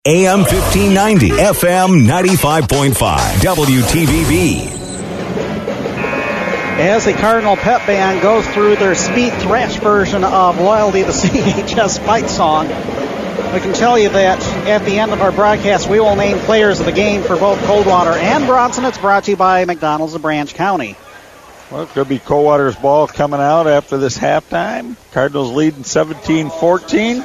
AM 1590, FM 95.5, WTVB. As the Cardinal Pep Band goes through their speed thrash version of Loyalty, the CHS fight song, we can tell you that at the end of our broadcast, we will name players of the game for both Coldwater and Bronson. It's brought to you by McDonald's of Branch County. Well, it could be Coldwater's ball coming out after this halftime. Cardinals leading 17-14.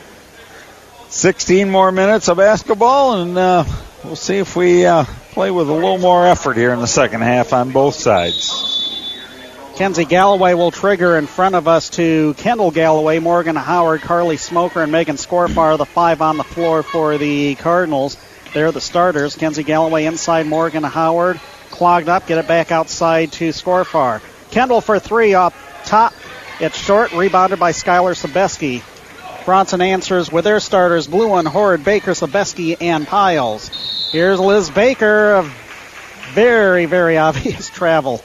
16 more minutes of basketball, and we'll see if we play with a little more effort here in the second half on both sides. Kenzie Galloway will trigger in front of us to Kendall Galloway, Morgan Howard, Carly Smoker, and Megan Scorfar, the five on the floor for the Cardinals. They're the starters. Kenzie Galloway inside Morgan Howard. Clogged up, get it back outside to Scorfar. Kendall for three up top. It's short, rebounded by Skylar Sebeski. Bronson answers with their starters, Bluin, Horde, Baker, Sebeski, and Piles. Here's Liz Baker, of very, very obvious travel.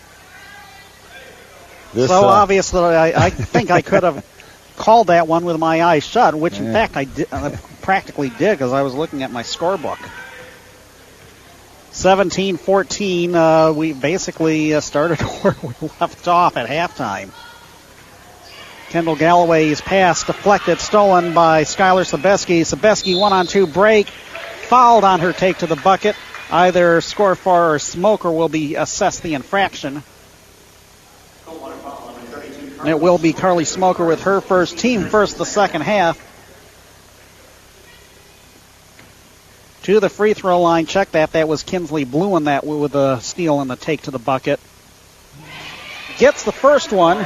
So obvious that I think I could have called that one with my eyes shut, which in fact I practically did because I was looking at my scorebook. 17-14, we basically started where we left off at halftime. Kendall Galloway's pass deflected, stolen by Skylar Sebeski. Sebeski 1-on-2 break, fouled on her take to the bucket. Either Scorfar or Smoker will be assessed the infraction. And it will be Carly Smoker with her first, team first the second half. To the free throw line, check that. That was Kinsley Bluin that with the steal and the take to the bucket. Gets the first one.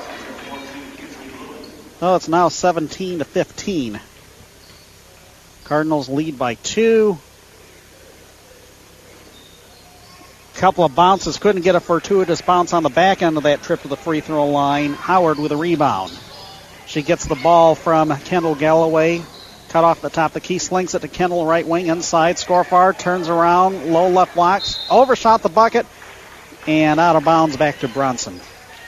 Oh, it's now 17-15. Cardinals lead by 2. Couple of bounces. Couldn't get a fortuitous bounce on the back end of that trip to the free throw line. Howard with a rebound. She gets the ball from Kendall Galloway. Cut off the top of the key. Slings it to Kendall, right wing inside. Scorfar turns around. Low left blocks. Overshot the bucket. And out of bounds back to Bronson.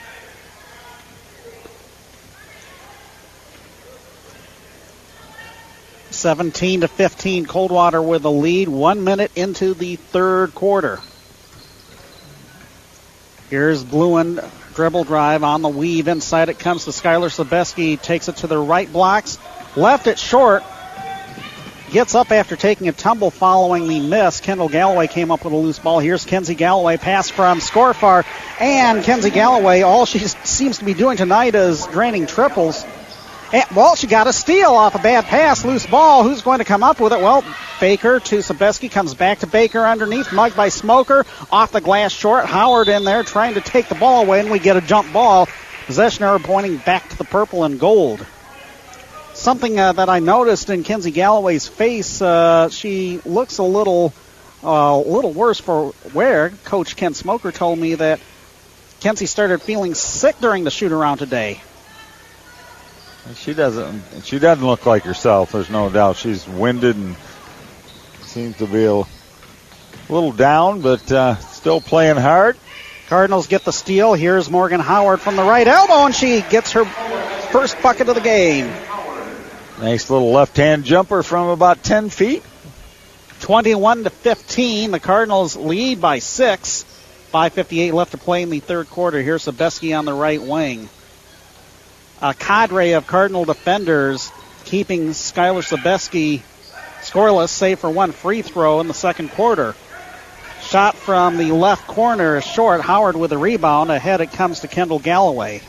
(17-15), Coldwater with the lead. 1 minute into the third quarter. Here's Bluin, dribble drive on the weave. Inside it comes to Skylar Sebeski. Takes it to the right blocks. Left it short. Gets up after taking a tumble following the miss. Kendall Galloway came up with a loose ball. Here's Kenzie Galloway. Pass from Scorfar. And Kenzie Galloway, all she seems to be doing tonight is draining triples. And, well, she got a steal off a bad pass, loose ball. Who's going to come up with it? Well, Baker to Sebeski, comes back to Baker underneath, mugged by Smoker, off the glass short. Howard in there trying to take the ball away, and we get a jump ball. Possession arrow pointing back to the purple and gold. Something that I noticed in Kenzie Galloway's face, she looks a little worse for wear. Coach Ken Smoker told me that Kenzie started feeling sick during the shoot-around today. She doesn't look like herself, there's no doubt. She's winded and seems to be a little down, but still playing hard. Cardinals get the steal. Here's Morgan Howard from the right elbow, and she gets her first bucket of the game. Nice little left-hand jumper from about 10 feet. 21-15. The Cardinals lead by 6. 5:58 left to play in the third quarter. Here's Sebeski on the right wing. A cadre of Cardinal defenders keeping Skylar Sebeski scoreless, save for one free throw in the second quarter. Shot from the left corner is short. Howard with a rebound. Ahead it comes to Kendall Galloway.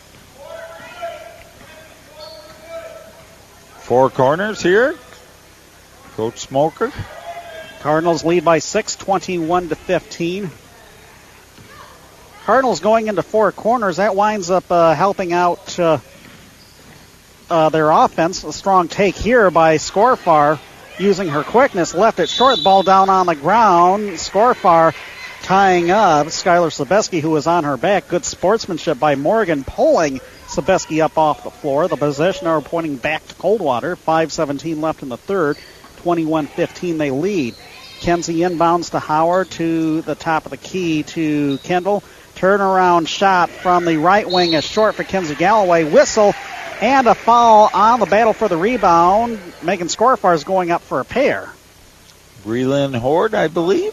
4 corners here. Coach Smoker. Cardinals lead by 6, 21-15. Cardinals going into 4 corners. That winds up helping out their offense. A strong take here by Scorfar using her quickness. Left it short. Ball down on the ground. Scorfar tying up Skylar Sebeski, who was on her back. Good sportsmanship by Morgan, pulling Sebeski up off the floor. The possession arrow pointing back to Coldwater. 5:17 left in the third. 21-15 they lead. Kenzie inbounds to Howard to the top of the key to Kendall. Turnaround shot from the right wing is short for Kenzie Galloway. Whistle And a foul on the battle for the rebound. Megan Scorfar is going up for a pair. Breland Horde, I believe.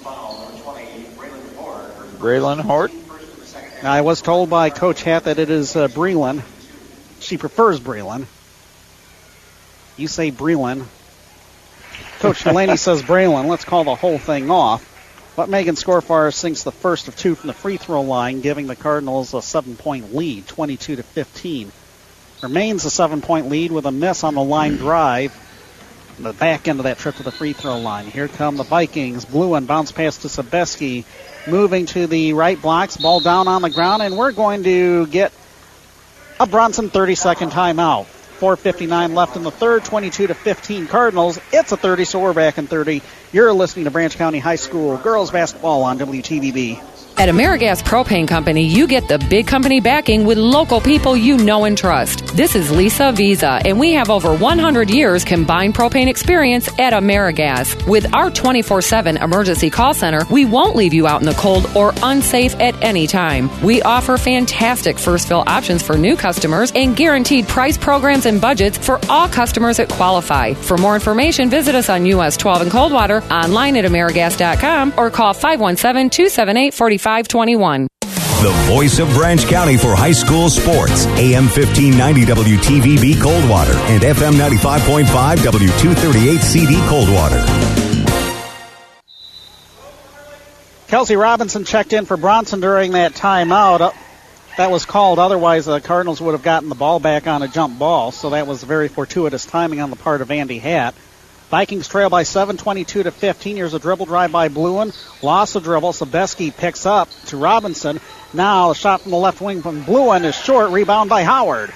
Breland Horde. I was told by Coach Hatt that it is Breland. She prefers Breland. You say Breland. Coach Delaney says Breland. Let's call the whole thing off. But Megan Scorfar sinks the first of two from the free throw line, giving the Cardinals a 7-point lead, 22-15. Remains a 7-point lead with a miss on the line drive. The back end of that trip to the free throw line. Here come the Vikings. Bluen bounce pass to Sabeski. Moving to the right blocks. Ball down on the ground, and we're going to get a Bronson 30-second timeout. 4:59 left in the third, 22-15 Cardinals. It's a 30, so we're back in 30. You're listening to Branch County High School girls basketball on WTVB. At AmeriGas Propane Company, you get the big company backing with local people you know and trust. This is Lisa Visa, and we have over 100 years combined propane experience at AmeriGas. With our 24/7 emergency call center, we won't leave you out in the cold or unsafe at any time. We offer fantastic first fill options for new customers and guaranteed price programs and budgets for all customers that qualify. For more information, visit us on US 12 in Coldwater, online at AmeriGas.com, or call 517-278-4521. The voice of Branch County for high school sports. AM 1590 WTVB Coldwater and FM 95.5 W238 CD Coldwater. Kelsey Robinson checked in for Bronson during that timeout. That was called. Otherwise, the Cardinals would have gotten the ball back on a jump ball. So that was very fortuitous timing on the part of Andy Hatt. Vikings trail by 7, 22-15. Here's a dribble drive by Bluen. Lost the dribble. Sabeski picks up to Robinson. Now a shot from the left wing from Bluen is short. Rebound by Howard.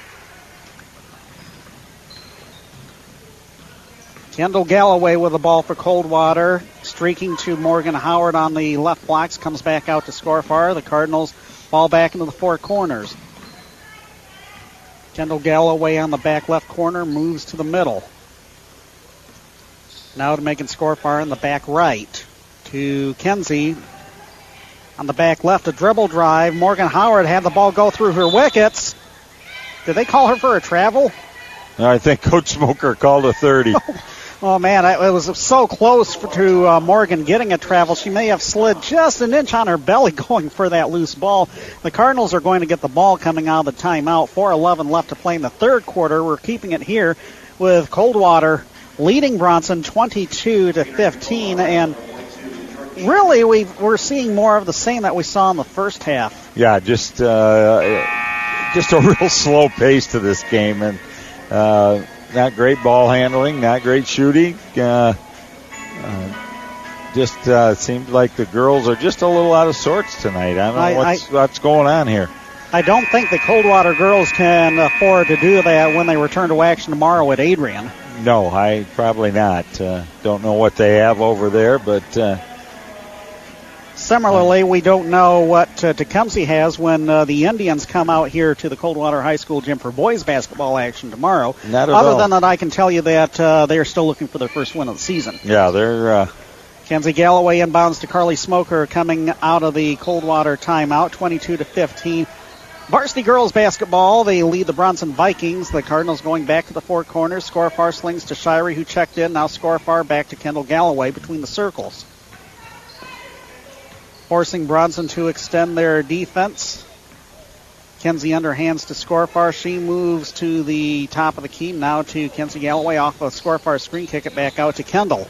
Kendall Galloway with the ball for Coldwater. Streaking to Morgan Howard on the left blocks. Comes back out to Scorfar. The Cardinals ball back into the four corners. Kendall Galloway on the back left corner moves to the middle. Now to Megan Scorfar in the back right. To Kenzie on the back left. A dribble drive. Morgan Howard had the ball go through her wickets. Did they call her for a travel? No, I think Coach Smoker called a 30. Oh, man, it was so close to Morgan getting a travel. She may have slid just an inch on her belly going for that loose ball. The Cardinals are going to get the ball coming out of the timeout. 4:11 left to play in the third quarter. We're keeping it here with Coldwater leading Bronson 22-15, and really we're seeing more of the same that we saw in the first half. Yeah, just a real slow pace to this game, and not great ball handling, not great shooting. Seems like the girls are just a little out of sorts tonight. I don't know what's going on here. I don't think the Coldwater girls can afford to do that when they return to action tomorrow at Adrian. No, probably not. Don't know what they have over there, but... Similarly, we don't know what Tecumseh has when the Indians come out here to the Coldwater High School gym for boys basketball action tomorrow. Not at all. Other than that, I can tell you that they are still looking for their first win of the season. Yeah, they're... Kenzie Galloway inbounds to Carly Smoker coming out of the Coldwater timeout, 22-15. Varsity girls basketball, they lead the Bronson Vikings. The Cardinals going back to the four corners. Scorfar slings to Shirey, who checked in. Now Scorfar back to Kendall Galloway between the circles. Forcing Bronson to extend their defense. Kenzie underhands to Scorfar. She moves to the top of the key. Now to Kenzie Galloway off of Scorfar's screen. Kick it back out to Kendall.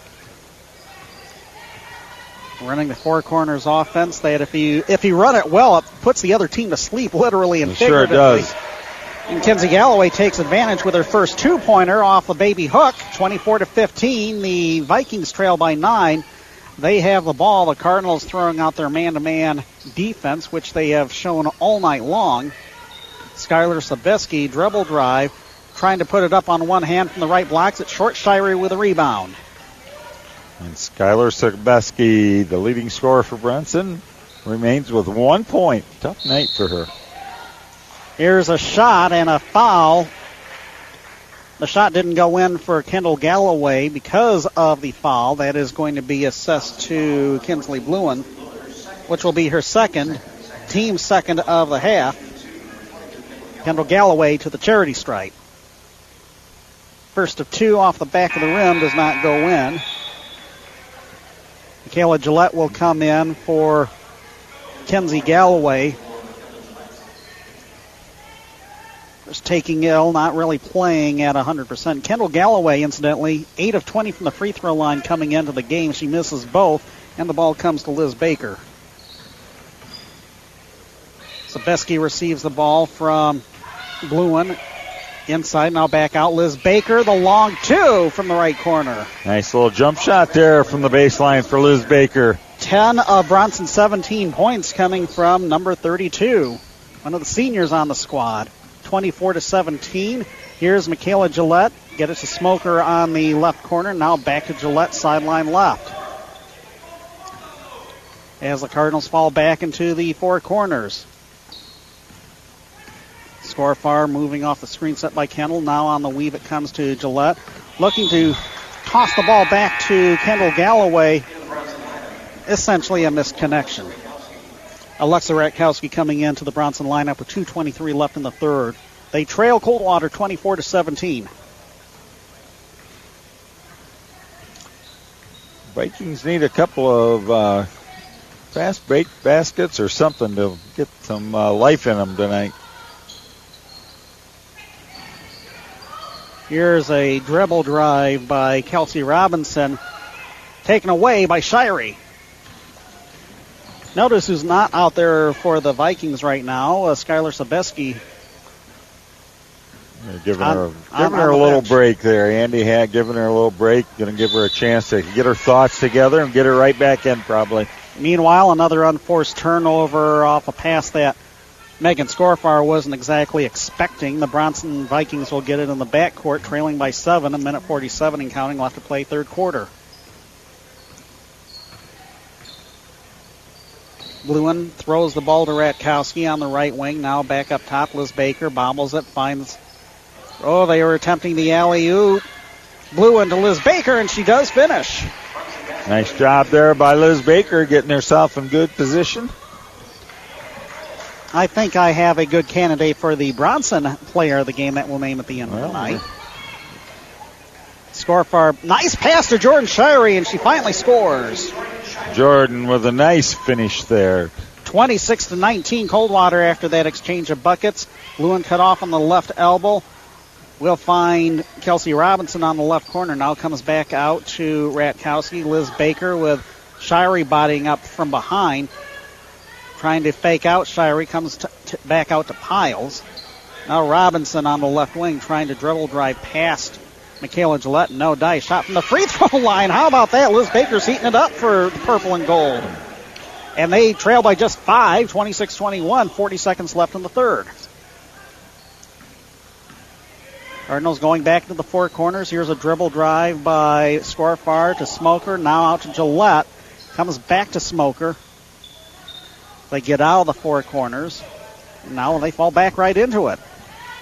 Running the four corners offense. That if you run it well, it puts the other team to sleep, literally and figuratively. Sure it does. And Kenzie Galloway takes advantage with her first two-pointer off a baby hook, 24-15. The Vikings trail by 9. They have the ball. The Cardinals throwing out their man-to-man defense, which they have shown all night long. Skylar Sabeski, dribble drive, trying to put it up on one hand from the right blocks. It's short. Shirey with a rebound. And Skylar Sabeski, the leading scorer for Bronson, remains with 1 point. Tough night for her. Here's a shot and a foul. The shot didn't go in for Kendall Galloway because of the foul. That is going to be assessed to Kinsley Bluen, which will be her second, team second of the half. Kendall Galloway to the charity stripe. First of two off the back of the rim does not go in. Michaela Gillette will come in for Kenzie Galloway. Just taking ill, not really playing at 100%. Kendall Galloway, incidentally, 8 of 20 from the free throw line coming into the game. She misses both, and the ball comes to Liz Baker. Sabeski receives the ball from Bluin. Inside, now back out. Liz Baker, the long two from the right corner. Nice little jump shot there from the baseline for Liz Baker. 10 of Bronson's 17 points coming from number 32, one of the seniors on the squad. 24-17. Here's Michaela Gillette. Get it to Smoker on the left corner. Now back to Gillette, sideline left. As the Cardinals fall back into the four corners. Scorfar moving off the screen set by Kendall. Now on the weave it comes to Gillette. Looking to toss the ball back to Kendall Galloway. Essentially a missed connection. Alexa Ratkowski coming into the Bronson lineup with 2:23 left in the third. They trail Coldwater 24-17. Vikings need a couple of fast break baskets or something to get some life in them tonight. Here's a dribble drive by Kelsey Robinson, taken away by Shirey. Notice who's not out there for the Vikings right now, Skylar Sabeski. Giving her a little break there. Andy had given her a little break. Going to give her a chance to get her thoughts together and get her right back in probably. Meanwhile, another unforced turnover off a pass that Megan Scorfar wasn't exactly expecting. The Bronson Vikings will get it in the backcourt, trailing by 7, 1:47 and counting left to play third quarter. Bluin throws the ball to Ratkowski on the right wing. Now back up top. Liz Baker bobbles it, finds... Oh, they were attempting the alley-oop. Bluin to Liz Baker, and she does finish. Nice job there by Liz Baker, getting herself in good position. I think I have a good candidate for the Bronson player of the game that we'll name at the end of the night. Scorfar, nice pass to Jordan Shirey, and she finally scores. Jordan with a nice finish there. 26-19 Coldwater after that exchange of buckets. Lewin cut off on the left elbow. We'll find Kelsey Robinson on the left corner. Now comes back out to Ratkowski. Liz Baker with Shirey bodying up from behind. Trying to fake out. Shirey comes back out to Piles. Now Robinson on the left wing trying to dribble drive past Michaela Gillette. No dice. Shot from the free throw line. How about that? Liz Baker's heating it up for the purple and gold. And they trail by just 5, 26-21, 40 seconds left in the third. Cardinals going back to the four corners. Here's a dribble drive by Scorfar to Smoker. Now out to Gillette. Comes back to Smoker. They get out of the four corners. Now they fall back right into it.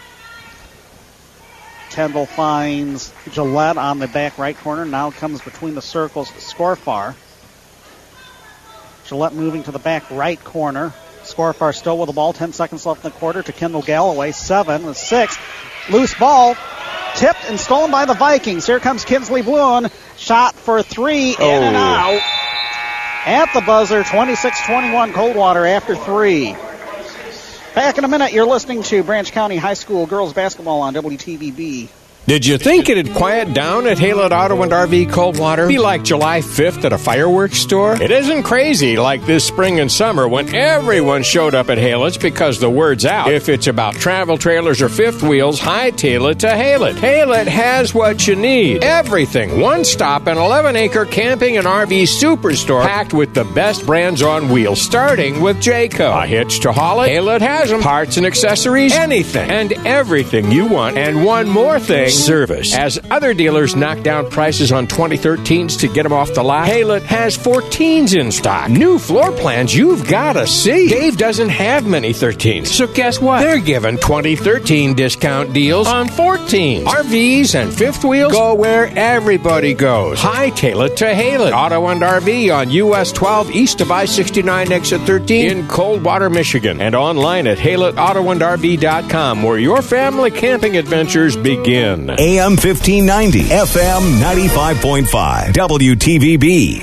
Kendall finds Gillette on the back right corner. Now comes between the circles to Scorfar. Gillette moving to the back right corner. Scorfar still with the ball. 10 seconds left in the quarter to Kendall Galloway. 7 with 6. Loose ball. Tipped and stolen by the Vikings. Here comes Kinsley Bluin. Shot for 3. In and out. At the buzzer. 26-21 Coldwater after 3. Back in a minute. You're listening to Branch County High School girls basketball on WTVB. Did you think it'd quiet down at Haylett Auto and RV Coldwater? Be like July 5th at a fireworks store? It isn't crazy like this spring and summer when everyone showed up at Haylett's because the word's out. If it's about travel trailers or fifth wheels, hightail it to Haylett. Haylett has what you need. Everything. One stop, an 11-acre camping and RV superstore packed with the best brands on wheels, starting with Jayco. A hitch to haul it? Haylett has them. Parts and accessories, anything and everything you want. And one more thing. service. As other dealers knock down prices on 2013s to get them off the lot, Haylett has 14s in stock. New floor plans you've got to see. Dave doesn't have many 13s, so guess what? They're giving 2013 discount deals on 14s. RVs and fifth wheels go where everybody goes. Hightail it to Haylett Auto and RV on US 12 east of I-69 exit 13 in Coldwater, Michigan, and online at HaylettAutoandRV.com, where your family camping adventures begin. AM 1590, FM 95.5, WTVB.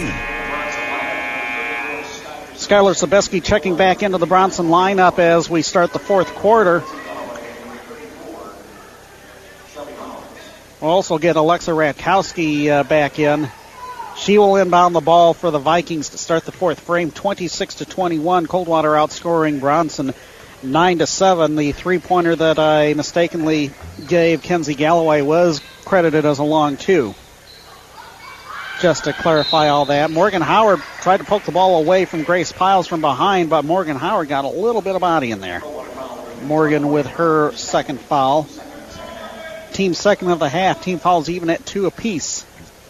Skylar Sabeski checking back into the Bronson lineup as we start the fourth quarter. We'll also get Alexa Ratkowski back in. She will inbound the ball for the Vikings to start the fourth frame, 26-21. Coldwater outscoring Bronson 9-7. The three-pointer that I mistakenly gave Kenzie Galloway was credited as a long two. Just to clarify all that, Morgan Howard tried to poke the ball away from Grace Piles from behind, but Morgan Howard got a little bit of body in there. Morgan with her second foul. Team second of the half. Team fouls even at 2 apiece.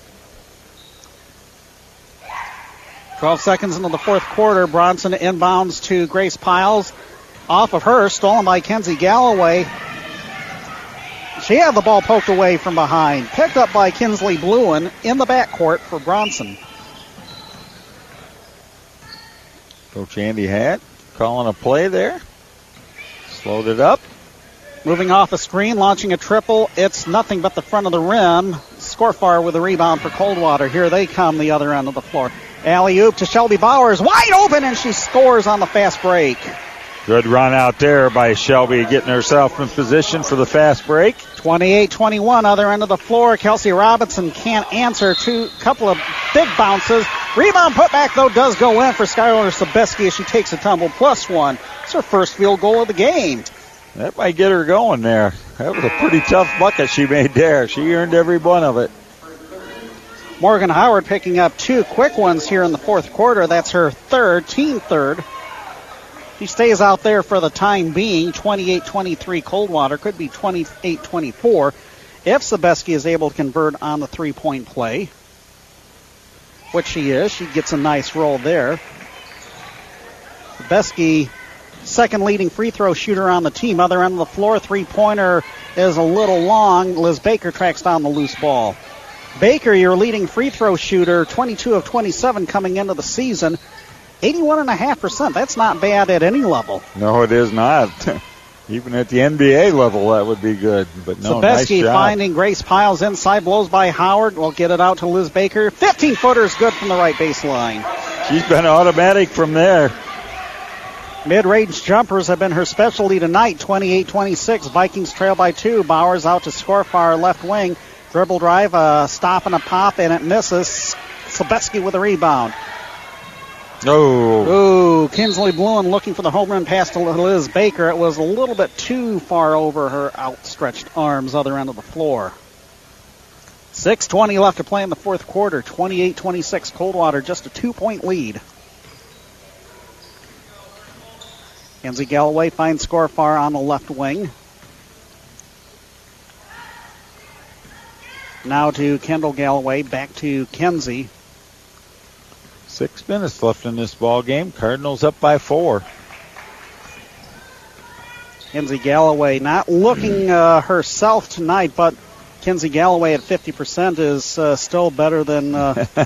12 seconds into the fourth quarter, Bronson inbounds to Grace Piles. Off of her, stolen by Kenzie Galloway. She had the ball poked away from behind. Picked up by Kinsley Bluen in the backcourt for Bronson. Coach Andy Hatt calling a play there. Slowed it up. Moving off a screen, launching a triple. It's nothing but the front of the rim. Scorfar with a rebound for Coldwater. Here they come, the other end of the floor. Alley-oop to Shelby Bowers. Wide open, and she scores on the fast break. Good run out there by Shelby, getting herself in position for the fast break. 28-21, other end of the floor. Kelsey Robinson can't answer. Couple of big bounces. Rebound put back, though, does go in for Skylar Sabeski as she takes a tumble. +1. It's her first field goal of the game. That might get her going there. That was a pretty tough bucket she made there. She earned every one of it. Morgan Howard picking up 2 quick ones here in the fourth quarter. That's her third, team third. She stays out there for the time being. 28-23 Coldwater. Could be 28-24 if Sabeski is able to convert on the three-point play, which she is. She gets a nice roll there. Sabeski, second leading free throw shooter on the team. Other end of the floor, three-pointer is a little long. Liz Baker tracks down the loose ball. Baker, your leading free throw shooter, 22 of 27 coming into the season. 81.5%. That's not bad at any level. No, it is not. Even at the NBA level, that would be good. But no, nice Sabeski job. finding Grace Piles inside, blows by Howard. We'll get it out to Liz Baker. 15-footer is good from the right baseline. She's been automatic from there. Mid-range jumpers have been her specialty tonight. 28-26. Vikings trail by 2. Bowers out to Scorfar, left wing. Dribble drive, a stop and a pop, and it misses. Sabeski with a rebound. Oh, Kinsley Bluen looking for the home run pass to Liz Baker. It was a little bit too far over her outstretched arms, other end of the floor. 6:20 left to play in the fourth quarter. 28-26 Coldwater, just a 2-point lead. Kenzie Galloway finds Scorfar on the left wing. Now to Kendall Galloway, back to Kenzie. 6 minutes left in this ball game. Cardinals up by 4. Kenzie Galloway not looking herself tonight, but Kenzie Galloway at 50% is still better than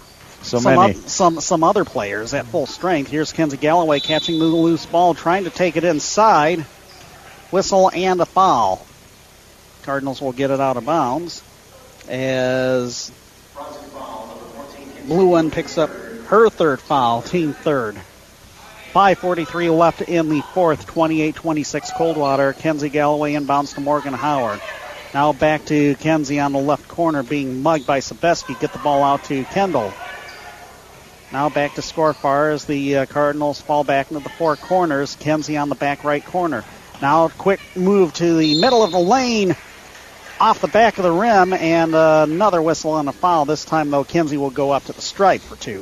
some other players at full strength. Here's Kenzie Galloway catching the loose ball, trying to take it inside. Whistle and a foul. Cardinals will get it out of bounds as Bluen picks up her third foul, team third. 5:43 left in the fourth, 28-26 Coldwater. Kenzie Galloway inbounds to Morgan Howard. Now back to Kenzie on the left corner, being mugged by Sabeski. Get the ball out to Kendall. Now back to Scorfar as the Cardinals fall back into the four corners. Kenzie on the back right corner. Now a quick move to the middle of the lane, off the back of the rim, and another whistle on a foul. This time, though, Kenzie will go up to the stripe for 2.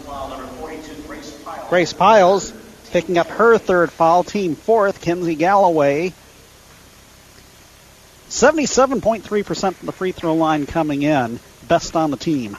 Grace Piles picking up her third foul, team fourth. Kenzie Galloway 77.3% from the free throw line coming in. Best on the team.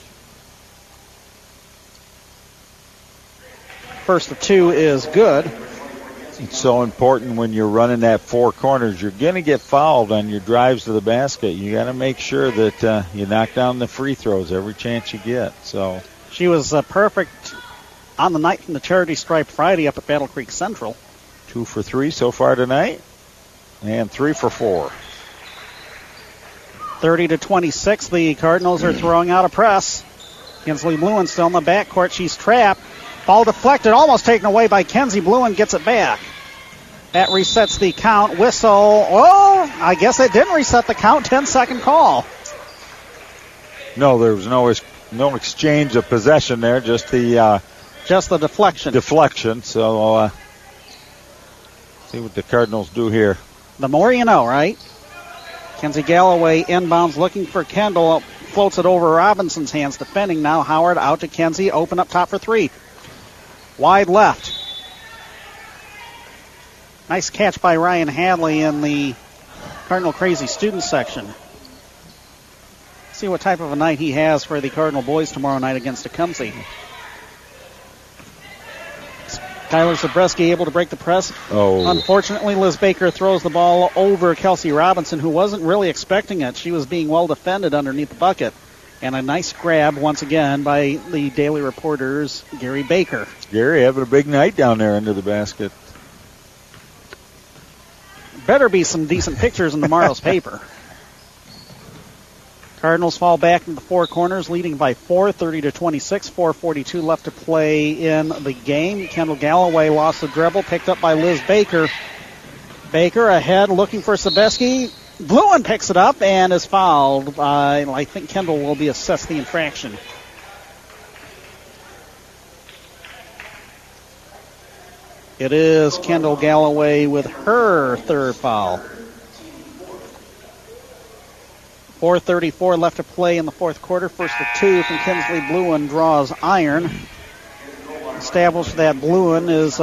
First of two is good. It's so important when you're running that four corners. You're going to get fouled on your drives to the basket. You got to make sure that you knock down the free throws every chance you get. So she was perfect on the night from the charity stripe Friday up at Battle Creek Central. 2 for 3 so far tonight, and 3 for 4. 30-26. The Cardinals are throwing out a press. Kinsley Bluen still in the backcourt. She's trapped. Ball deflected, almost taken away by Kenzie Bluen. Gets it back. That resets the count. Whistle. Oh, I guess it didn't reset the count. 10-second call. No, there was no exchange of possession there. Just the deflection. Deflection. So see what the Cardinals do here. The more you know, right? Kenzie Galloway inbounds looking for Kendall. Floats it over Robinson's hands. Defending now. Howard out to Kenzie. Open up top for three. Wide left. Nice catch by Ryan Hadley in the Cardinal Crazy student section. See what type of a night he has for the Cardinal boys tomorrow night against Tecumseh. Skylar Zabreski able to break the press. Oh. Unfortunately, Liz Baker throws the ball over Kelsey Robinson, who wasn't really expecting it. She was being well defended underneath the bucket. And a nice grab once again by the Daily Reporter's Gary Baker. Gary having a big night down there under the basket. Better be some decent pictures in tomorrow's paper. Cardinals fall back into the four corners, leading by 4, 30-26. 4:42 left to play in the game. Kendall Galloway lost the dribble, picked up by Liz Baker. Baker ahead, looking for Sebeski. Bluen picks it up and is fouled by, I think Kendall will be assessed the infraction. It is Kendall Galloway with her third foul. 4:34 left to play in the fourth quarter. First of two from Kinsley Bluen draws iron. Established that Bluen is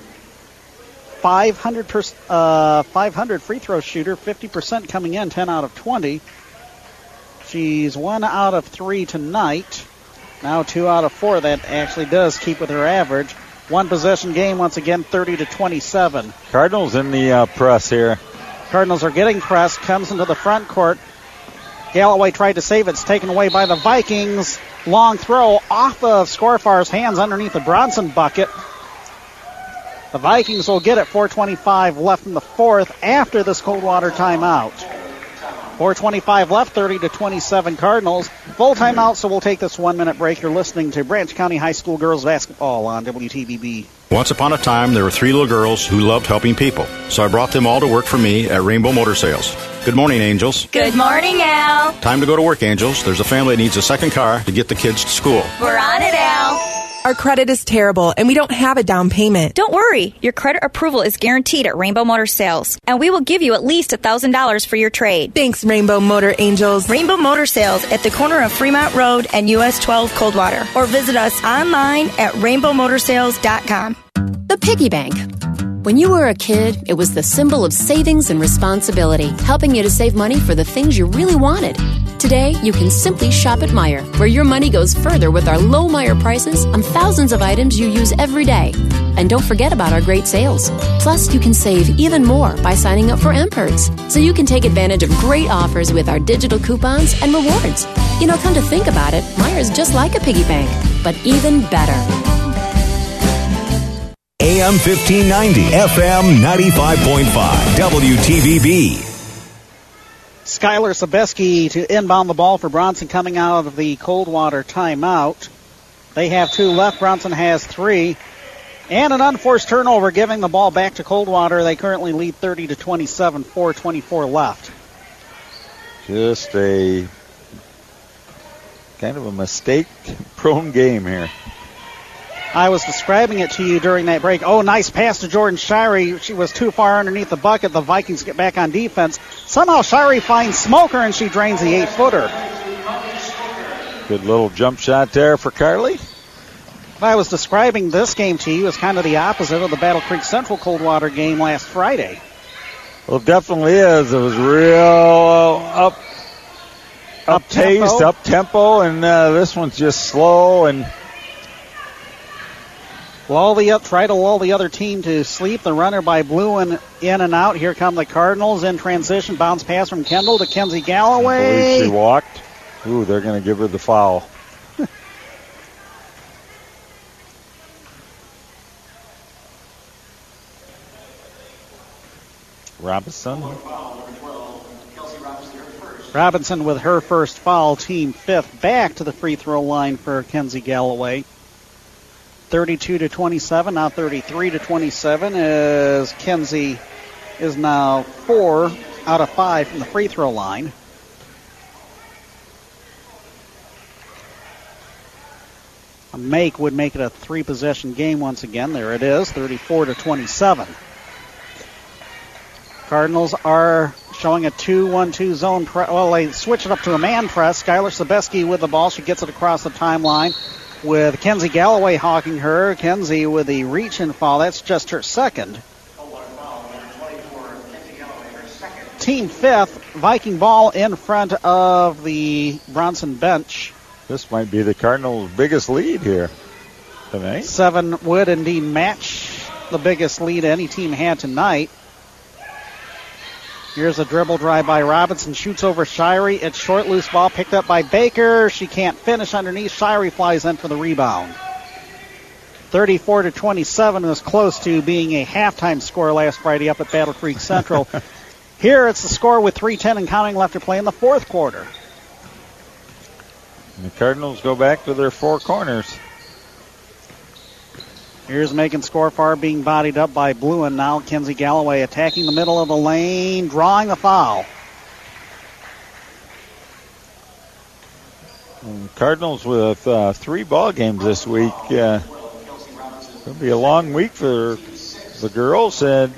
500 free throw shooter, 50% coming in, 10 out of 20. She's 1 out of 3 tonight. Now 2 out of 4. That actually does keep with her average. One possession game once again, 30-27. Cardinals in the press here. Cardinals are getting pressed. Comes into the front court. Galloway tried to save it. It's taken away by the Vikings. Long throw off of Scorfar's hands underneath the Bronson bucket. The Vikings will get it. 4:25 left in the fourth after this Coldwater timeout. 4:25 left, 30-27 Cardinals. Full timeout, so we'll take this 1-minute break. You're listening to Branch County High School Girls Basketball on WTVB. Once upon a time, there were 3 little girls who loved helping people. So I brought them all to work for me at Rainbow Motor Sales. Good morning, Angels. Good morning, Al. Time to go to work, Angels. There's a family that needs a second car to get the kids to school. We're on it, Al. Our credit is terrible, and we don't have a down payment. Don't worry. Your credit approval is guaranteed at Rainbow Motor Sales, and we will give you at least $1,000 for your trade. Thanks, Rainbow Motor Angels. Rainbow Motor Sales at the corner of Fremont Road and US 12 Coldwater, or visit us online at rainbowmotorsales.com. The piggy bank. When you were a kid, it was the symbol of savings and responsibility, helping you to save money for the things you really wanted. Today, you can simply shop at Meijer, where your money goes further with our low Meijer prices on thousands of items you use every day. And don't forget about our great sales. Plus, you can save even more by signing up for M-Perks, so you can take advantage of great offers with our digital coupons and rewards. You know, come to think about it, Meijer is just like a piggy bank, but even better. AM 1590, FM 95.5, WTVB. Skylar Sebeski to inbound the ball for Bronson coming out of the Coldwater timeout. They have 2 left. Bronson has 3. And an unforced turnover giving the ball back to Coldwater. They currently lead 30-27, 4:24 left. Just a kind of a mistake-prone game here. I was describing it to you during that break. Oh, nice pass to Jordan Shirey. She was too far underneath the bucket. The Vikings get back on defense. Somehow Shirey finds Smoker, and she drains the 8-footer. Good little jump shot there for Carly. I was describing this game to you as kind of the opposite of the Battle Creek Central Coldwater game last Friday. Well, it definitely is. It was real up tempo, and this one's just slow and. Try to lull the other team to sleep. The runner by Bluen in and out. Here come the Cardinals in transition. Bounce pass from Kendall to Kenzie Galloway. I believe she walked. Ooh, they're going to give her the foul. Robinson with her first foul, team fifth. Back to the free throw line for Kenzie Galloway. 32-27, now 33-27 as Kenzie is now 4 out of 5 from the free throw line. A make would make it a 3-possession game once again. There it is, 34-27. Cardinals are showing a 2-1-2 zone. They switch it up to a man press. Skylar Sebeski with the ball. She gets it across the timeline with Kenzie Galloway hawking her. Kenzie with the reach and foul. That's just her second. Team fifth. Viking ball in front of the Bronson bench. This might be the Cardinals' biggest lead here tonight. 7 would indeed match the biggest lead any team had tonight. Here's a dribble drive by Robinson. Shoots over Shirey. It's short, loose ball picked up by Baker. She can't finish underneath. Shirey flies in for the rebound. 34-27 was close to being a halftime score last Friday up at Battle Creek Central. Here it's the score with 3:10 and counting left to play in the fourth quarter. And the Cardinals go back to their four corners. Here's Megan Scorfar being bodied up by Bluen. Now Kenzie Galloway attacking the middle of the lane, drawing the foul. And Cardinals with 3 ball games this week. It'll be a long week for the girls. And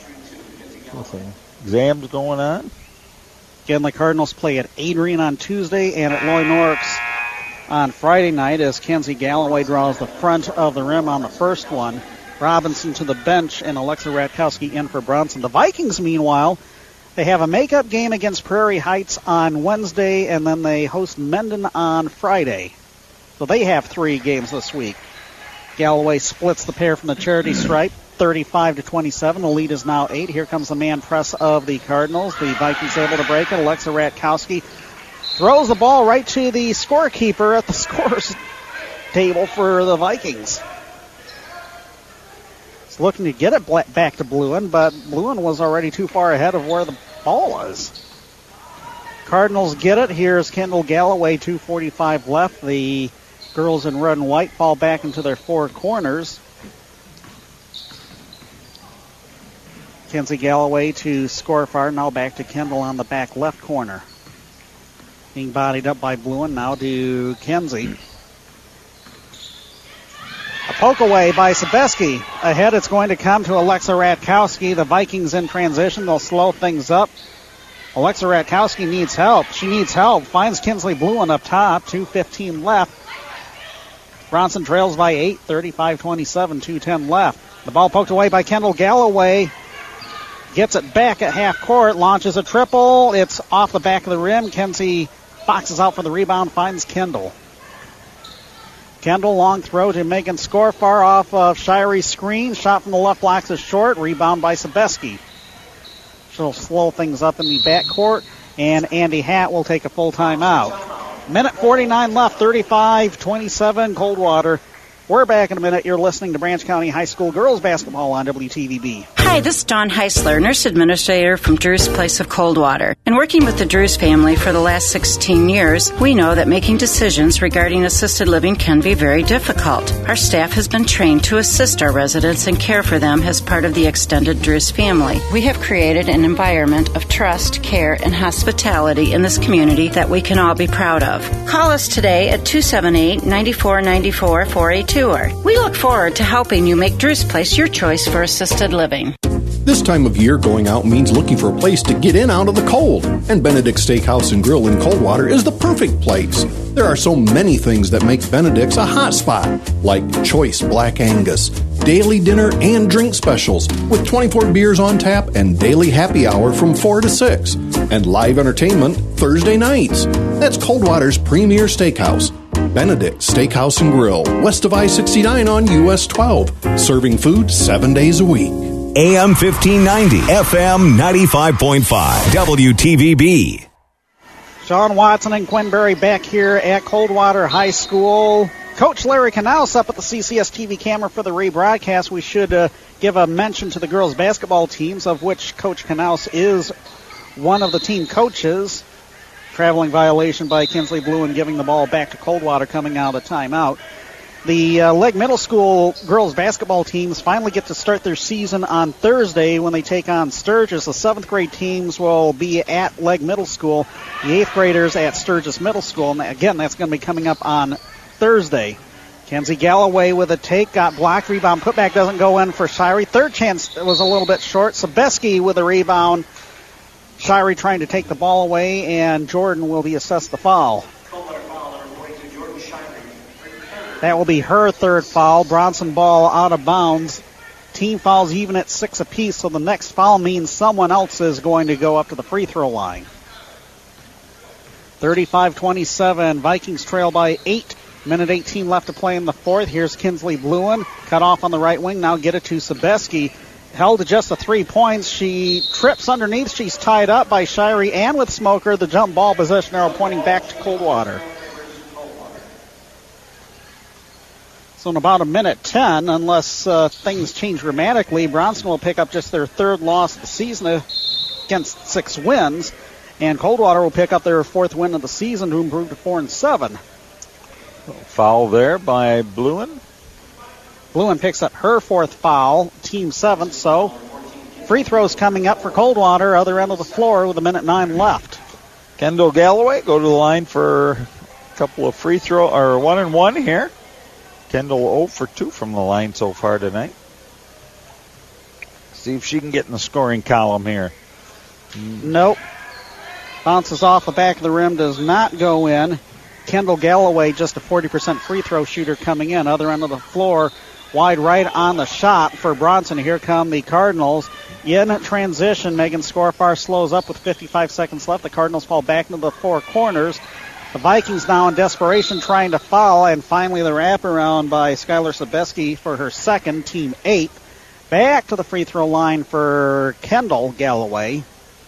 exams going on. Again, the Cardinals play at Adrian on Tuesday and at Loy Norris on Friday night as Kenzie Galloway draws the front of the rim on the first one. Robinson to the bench and Alexa Ratkowski in for Bronson. The Vikings, meanwhile, they have a makeup game against Prairie Heights on Wednesday, and then they host Mendon on Friday. So they have 3 games this week. Galloway splits the pair from the charity stripe, 35-27. The lead is now 8. Here comes the man press of the Cardinals. The Vikings able to break it. Alexa Ratkowski throws the ball right to the scorekeeper at the scorer's table for the Vikings. It's looking to get it back to Bluen, but Bluen was already too far ahead of where the ball was. Cardinals get it. Here's Kendall Galloway, 2:45 left. The girls in red and white fall back into their 4 corners. Kenzie Galloway to Scorfar. Now back to Kendall on the back left corner. Being bodied up by Bluen. Now to Kenzie. A poke away by Sebeski. Ahead it's going to come to Alexa Ratkowski. The Vikings in transition. They'll slow things up. Alexa Ratkowski needs help. She needs help. Finds Kinsley Bluen up top. 2:15 left. Bronson trails by 8. 35-27. 2:10 left. The ball poked away by Kendall Galloway. Gets it back at half court. Launches a triple. It's off the back of the rim. Kenzie boxes out for the rebound. Finds Kendall. Kendall, long throw to Megan Scorfar off of Shirey's screen. Shot from the left block is short. Rebound by Sebeski. She'll slow things up in the backcourt. And Andy Hatt will take a full timeout. Minute 49 left. 35-27 Coldwater. We're back in a minute. You're listening to Branch County High School girls basketball on WTVB. Hi, this is Dawn Heisler, nurse administrator from Drew's Place of Coldwater. In working with the Drews family for the last 16 years, we know that making decisions regarding assisted living can be very difficult. Our staff has been trained to assist our residents and care for them as part of the extended Drews family. We have created an environment of trust, care, and hospitality in this community that we can all be proud of. Call us today at 278-9494 for a tour. We look forward to helping you make Drew's Place your choice for assisted living. This time of year, going out means looking for a place to get in out of the cold. And Benedict's Steakhouse and Grill in Coldwater is the perfect place. There are so many things that make Benedict's a hot spot, like choice Black Angus, daily dinner and drink specials with 24 beers on tap and daily happy hour from 4 to 6, and live entertainment Thursday nights. That's Coldwater's premier steakhouse. Benedict's Steakhouse and Grill, west of I-69 on US 12, serving food 7 days a week. AM 1590, FM 95.5, WTVB. Sean Watson and Quinn Berry back here at Coldwater High School. Coach Larry Knaus up at the CCS TV camera for the rebroadcast. We should give a mention to the girls basketball teams, of which Coach Knaus is one of the team coaches. Traveling violation by Kinsley Bluen, giving the ball back to Coldwater coming out of timeout. The Legg Middle School girls basketball teams finally get to start their season on Thursday when they take on Sturgis. The 7th grade teams will be at Legg Middle School, the 8th graders at Sturgis Middle School. And again, that's going to be coming up on Thursday. Kenzie Galloway with a take, got blocked, rebound, putback doesn't go in for Shirey. Third chance was a little bit short. Sebeski with a rebound. Shirey trying to take the ball away, and Jordan will be assessed the foul. That will be her third foul. Bronson ball out of bounds. Team fouls even at 6 apiece, so the next foul means someone else is going to go up to the free throw line. 35-27. Vikings trail by 8. Minute 18 left to play in the fourth. Here's Kinsley Bluen. Cut off on the right wing. Now get it to Sebeski. Held to just the 3 points. She trips underneath. She's tied up by Shirey and with Smoker. The jump ball possession arrow pointing back to Coldwater. So in about a minute 10, unless things change dramatically, Bronson will pick up just their third loss of the season against 6 wins. And Coldwater will pick up their 4th win of the season to improve to 4-7. Foul there by Bluen. Bluen picks up her 4th foul, team 7th. So free throws coming up for Coldwater, other end of the floor with a minute 9 left. Kendall Galloway go to the line for a couple of free throw, or 1-1 here. Kendall 0 for 2 from the line so far tonight. See if she can get in the scoring column here. Nope. Bounces off the back of the rim, does not go in. Kendall Galloway, just a 40% free throw shooter coming in. Other end of the floor, wide right on the shot for Bronson. Here come the Cardinals. In transition, Megan Scorfar slows up with 55 seconds left. The Cardinals fall back into the 4 corners. The Vikings now in desperation trying to foul, and finally the wraparound by Skylar Sebeski for her 2nd, team 8. Back to the free throw line for Kendall Galloway.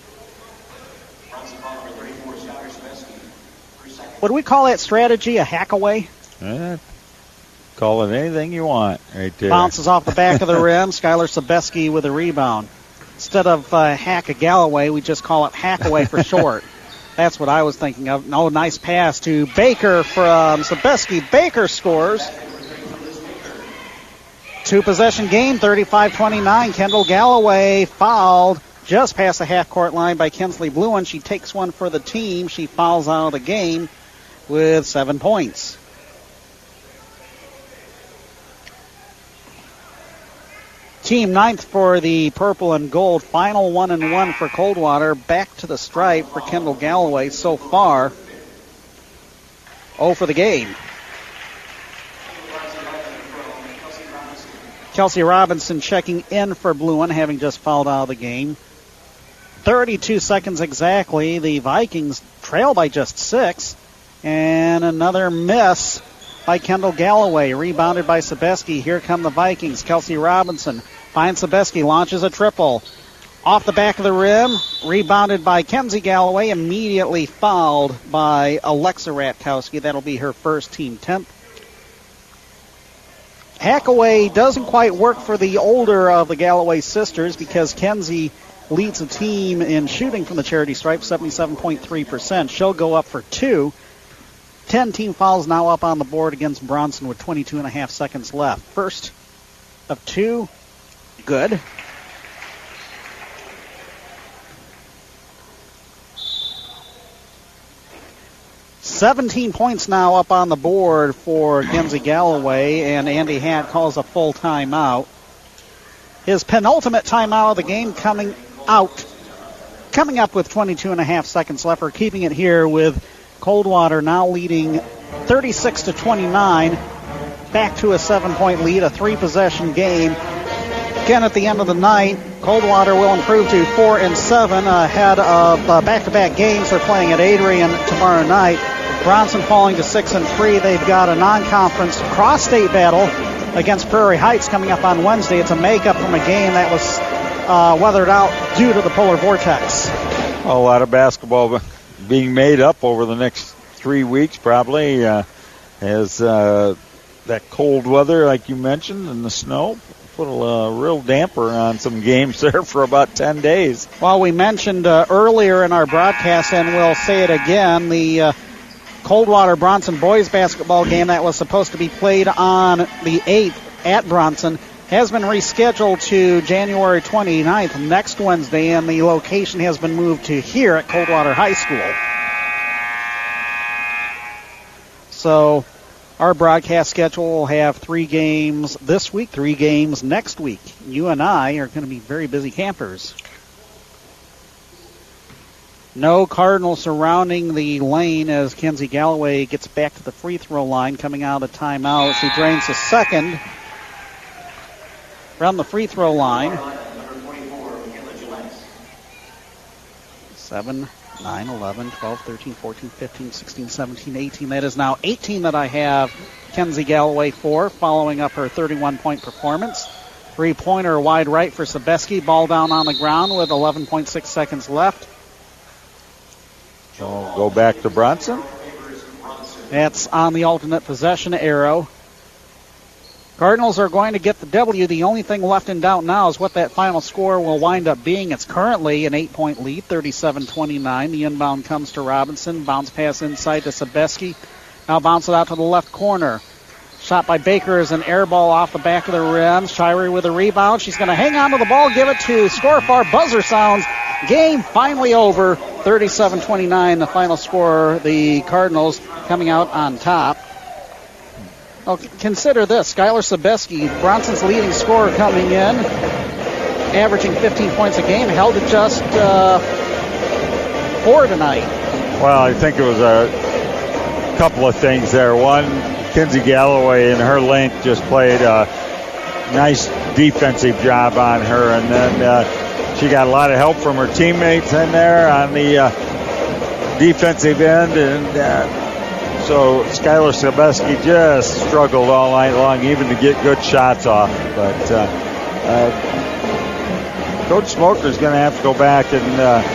Would we call that strategy a hack-away? Call it anything you want right there. Bounces off the back of the rim. Skylar Sebeski with a rebound. Instead of hack-a-Galloway, we just call it hack-away for short. That's what I was thinking of. No, nice pass to Baker from Sebeski. Baker scores. 2-possession game, 35-29. Kendall Galloway fouled just past the half-court line by Kinsley Bluen. She takes one for the team. She fouls out of the game with 7 points. Team 9th for the purple and gold. Final 1-1 for Coldwater. Back to the stripe for Kendall Galloway so far. 0 for the game. Kelsey Robinson checking in for Bluen, having just fouled out of the game. 32 seconds exactly. The Vikings trail by just 6. And another miss by Kendall Galloway. Rebounded by Sebeski. Here come the Vikings. Kelsey Robinson finds Sebeski, launches a triple. Off the back of the rim. Rebounded by Kenzie Galloway. Immediately fouled by Alexa Ratkowski. That'll be her first, team 10th. Hackaway doesn't quite work for the older of the Galloway sisters because Kenzie leads the team in shooting from the charity stripe, 77.3%. She'll go up for 2. 10 team fouls now up on the board against Bronson with 22.5 seconds left. First of 2, good. $17 points now up on the board for Kenzie Galloway, and Andy Hatt calls a full timeout. his penultimate timeout of the game coming up with 22.5 seconds left. We're keeping it here with Coldwater now leading 36-29. Back to a 7-point lead, a 3-possession game. Again, at the end of the night, Coldwater will improve to 4-7 ahead of back-to-back games. They're playing at Adrian tomorrow night. Bronson falling to 6-3. They've got a non-conference cross-state battle against Prairie Heights coming up on Wednesday. It's a makeup from a game that was weathered out due to the polar vortex. A lot of basketball being made up over the next 3 weeks probably as that cold weather, like you mentioned, and the snow put a real damper on some games there for about 10 days. Well, we mentioned earlier in our broadcast, and we'll say it again, the Coldwater-Bronson boys basketball game that was supposed to be played on the 8th at Bronson has been rescheduled to January 29th, next Wednesday, and the location has been moved to here at Coldwater High School. So our broadcast schedule will have 3 games this week, 3 games next week. You and I are going to be very busy campers. No Cardinals surrounding the lane as Kenzie Galloway gets back to the free throw line coming out of the timeout. She drains the second from the free throw line. 7, 9, 11, 12, 13, 14, 15, 16, 17, 18. That is now 18 that I have Kenzie Galloway for, following up her 31-point performance. 3-pointer wide right for Sebeski. Ball down on the ground with 11.6 seconds left. So go back to Bronson. That's on the alternate possession arrow. Cardinals are going to get the W. The only thing left in doubt now is what that final score will wind up being. It's currently an 8-point lead, 37-29. The inbound comes to Robinson. Bounce pass inside to Sebeski. Now bounce it out to the left corner. Shot by Baker is an air ball off the back of the rim. Shirey with a rebound. She's going to hang on to the ball, give it to Scorfar. Buzzer sounds. Game finally over. 37-29, the final score. The Cardinals coming out on top. Well, consider this. Skylar Sebeski, Bronson's leading scorer coming in, averaging 15 points a game, held it just 4 tonight. Well, I think it was a couple of things there. One, Kenzie Galloway in her length just played a nice defensive job on her, and then she got a lot of help from her teammates in there on the defensive end, and so Skylar Sebeski just struggled all night long, even to get good shots off. But Coach Smoker's going to have to go back and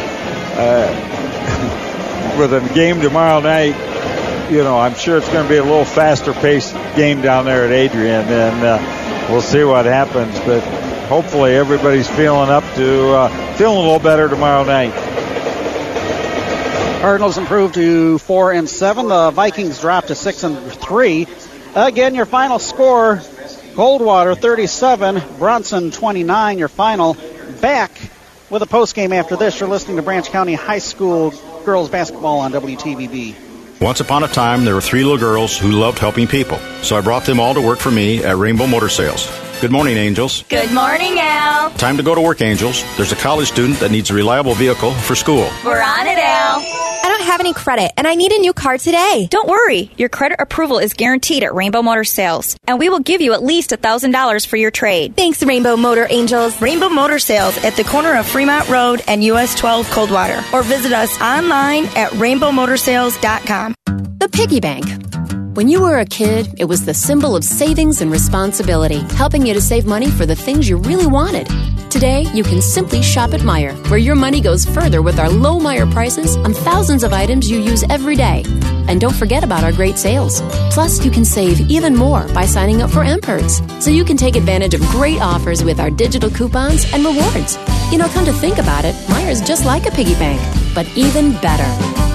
with a game tomorrow night. You know, I'm sure it's going to be a little faster-paced game down there at Adrian, and we'll see what happens. But hopefully everybody's feeling up to feeling a little better tomorrow night. Cardinals improve to 4-7. The Vikings drop to 6-3. Again, your final score: Coldwater 37, Bronson 29. Your final. Back with a postgame after this. You're listening to Branch County High School girls basketball on WTVB. Once upon a time, there were 3 little girls who loved helping people, so I brought them all to work for me at Rainbow Motor Sales. Good morning, Angels. Good morning, Al. Time to go to work, Angels. There's a college student that needs a reliable vehicle for school. We're on it, Al. I don't have any credit, and I need a new car today. Don't worry. Your credit approval is guaranteed at Rainbow Motor Sales, and we will give you at least $1,000 for your trade. Thanks, Rainbow Motor Angels. Rainbow Motor Sales at the corner of Fremont Road and US 12 Coldwater. Or visit us online at rainbowmotorsales.com. The piggy bank. When you were a kid, it was the symbol of savings and responsibility, helping you to save money for the things you really wanted. Today, you can simply shop at Meijer, where your money goes further with our low Meijer prices on thousands of items you use every day. And don't forget about our great sales. Plus, you can save even more by signing up for M-Perks, so you can take advantage of great offers with our digital coupons and rewards. You know, come to think about it, Meijer's just like a piggy bank, but even better.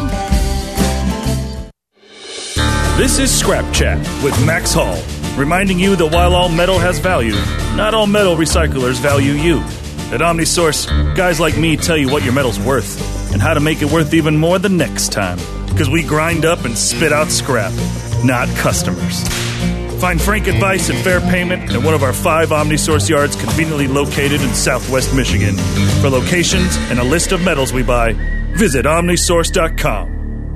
This is Scrap Chat with Max Hall, reminding you that while all metal has value, not all metal recyclers value you. At OmniSource, guys like me tell you what your metal's worth and how to make it worth even more the next time, because we grind up and spit out scrap, not customers. Find Frank Advice and Fair Payment at one of our 5 OmniSource yards conveniently located in Southwest Michigan. For locations and a list of metals we buy, visit OmniSource.com.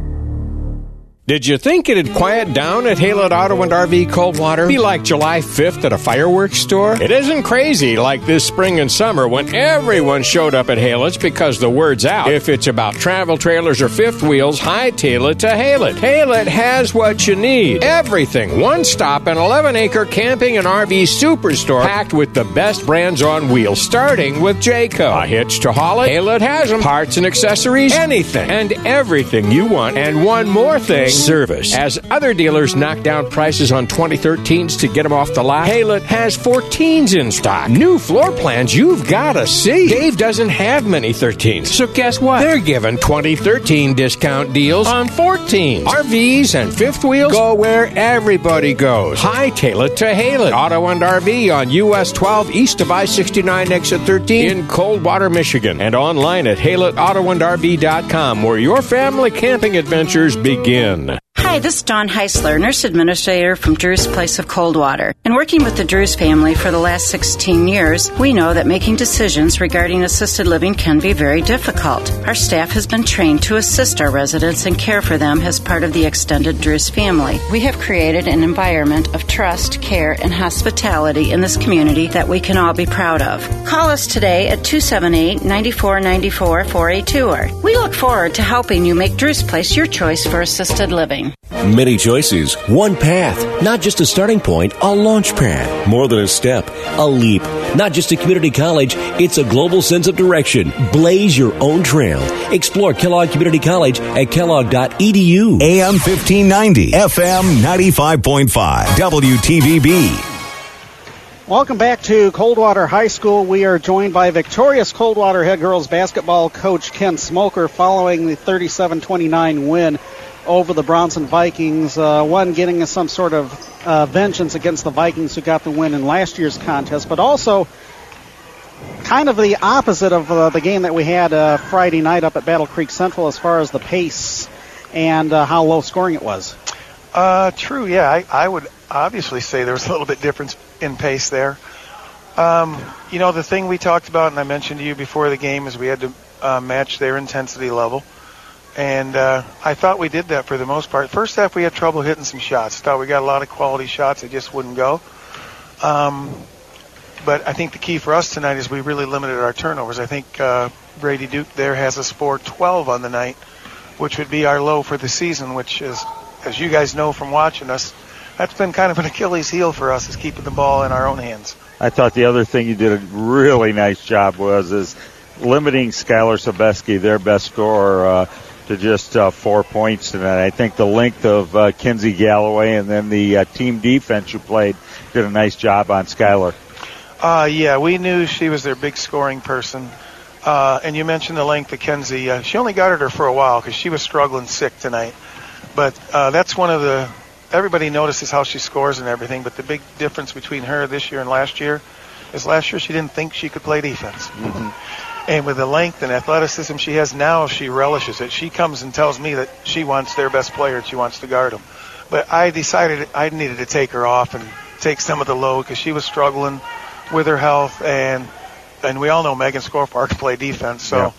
Did you think it'd quiet down at Haylett Auto and RV Coldwater? Be like July 5th at a fireworks store? It isn't crazy like this spring and summer when everyone showed up at Haylett's because the word's out. If it's about travel trailers or fifth wheels, hightail it to Haylett. Haylett has what you need. Everything. One stop and 11-acre camping and RV superstore packed with the best brands on wheels, starting with Jayco. A hitch to haul it? Haylett has them. Parts and accessories, anything and everything you want. And one more thing. Service. As other dealers knock down prices on 2013s to get them off the lot, Haylett has 14s in stock. New floor plans you've got to see. Dave doesn't have many 13s, so guess what? They're giving 2013 discount deals on 14s. RVs and fifth wheels go where everybody goes. Hightail it to Haylett Auto and RV on US 12 east of I-69 exit 13 in Coldwater, Michigan, and online at HaylettAutoandRV.com, where your family camping adventures begin. Hi, this is Dawn Heisler, Nurse Administrator from Drew's Place of Coldwater. In working with the Drews family for the last 16 years, we know that making decisions regarding assisted living can be very difficult. Our staff has been trained to assist our residents and care for them as part of the extended Drews family. We have created an environment of trust, care, and hospitality in this community that we can all be proud of. Call us today at 278-9494 for a tour. We look forward to helping you make Drew's Place your choice for assisted living. Many choices, one path, not just a starting point, a launch pad. More than a step, a leap. Not just a community college, it's a global sense of direction. Blaze your own trail. Explore Kellogg Community College at kellogg.edu. AM 1590, FM 95.5, WTVB. Welcome back to Coldwater High School. We are joined by victorious Coldwater head girls basketball coach Ken Smoker following the 37-29 win over the Bronson Vikings. One, getting us some sort of vengeance against the Vikings who got the win in last year's contest, but also kind of the opposite of the game that we had Friday night up at Battle Creek Central as far as the pace and how low scoring it was. True, yeah. I would obviously say there was a little bit difference in pace there. The thing we talked about, and I mentioned to you before the game, is we had to match their intensity level. And I thought we did that for the most part. First half, we had trouble hitting some shots. Thought we got a lot of quality shots that just wouldn't go. But I think the key for us tonight is we really limited our turnovers. I think Brady Duke there has us for 12 on the night, which would be our low for the season, which is, as you guys know from watching us, that's been kind of an Achilles heel for us, is keeping the ball in our own hands. I thought the other thing you did a really nice job is limiting Skylar Sobeski, their best scorer, to just 4 points tonight. I think the length of Kinsey Galloway and then the team defense you played did a nice job on Skylar. Yeah, we knew she was their big scoring person. And you mentioned the length of Kinsey. She only guarded her for a while because she was struggling sick tonight. But that's one of the – everybody notices how she scores and everything, but the big difference between her this year and last year is last year she didn't think she could play defense. Mm-hmm. And with the length and athleticism she has now, she relishes it. She comes and tells me that she wants their best player and she wants to guard them. But I decided I needed to take her off and take some of the load because she was struggling with her health. And we all know Megan Scorpark can play defense. So, yeah.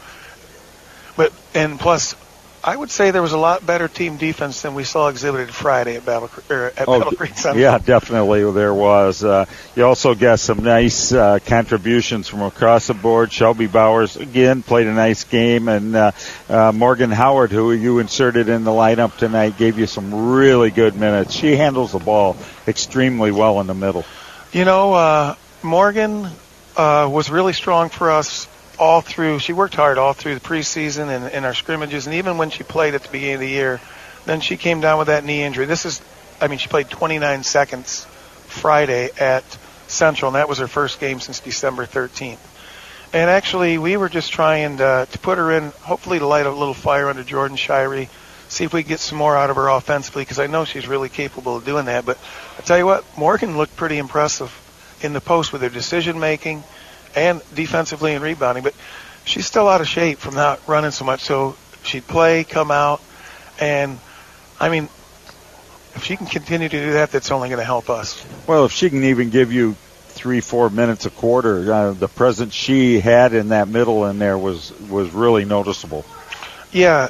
Plus, I would say there was a lot better team defense than we saw exhibited Friday at Battle Creek Central. Yeah, definitely there was. You also got some nice contributions from across the board. Shelby Bowers, again, played a nice game. And Morgan Howard, who you inserted in the lineup tonight, gave you some really good minutes. She handles the ball extremely well in the middle. Morgan was really strong for us all through. She worked hard all through the preseason and in our scrimmages, and even when she played at the beginning of the year, then she came down with that knee injury. She played 29 seconds Friday at Central, and that was her first game since December 13th. And actually, we were just trying to put her in, hopefully to light a little fire under Jordan Shirey, see if we can get some more out of her offensively, because I know she's really capable of doing that. But I tell you what, Morgan looked pretty impressive in the post with her decision-making and defensively and rebounding, but she's still out of shape from not running so much. So she'd play, come out, and, if she can continue to do that, that's only going to help us. Well, if she can even give you 3-4 minutes a quarter, the presence she had in that middle in there was really noticeable. Yeah.